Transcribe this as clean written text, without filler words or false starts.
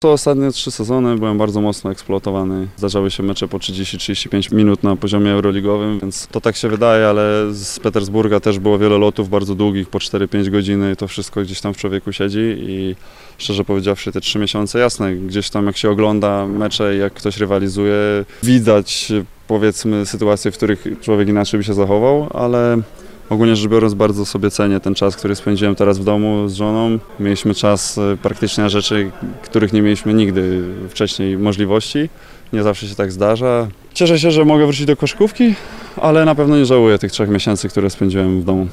To ostatnie 3 sezony byłem bardzo mocno eksploatowany. Zdarzały się mecze po 30-35 minut na poziomie euroligowym, więc to tak się wydaje, ale z Petersburga też było wiele lotów bardzo długich, po 4-5 godziny, to wszystko gdzieś tam w człowieku siedzi i szczerze powiedziawszy te 3 miesiące, jasne, gdzieś tam jak się ogląda mecze i jak ktoś rywalizuje, widać powiedzmy sytuacje, w których człowiek inaczej by się zachował, ale ogólnie rzecz biorąc bardzo sobie cenię ten czas, który spędziłem teraz w domu z żoną. Mieliśmy czas praktycznie na rzeczy, których nie mieliśmy nigdy wcześniej możliwości. Nie zawsze się tak zdarza. Cieszę się, że mogę wrócić do koszykówki, ale na pewno nie żałuję tych 3 miesięcy, które spędziłem w domu.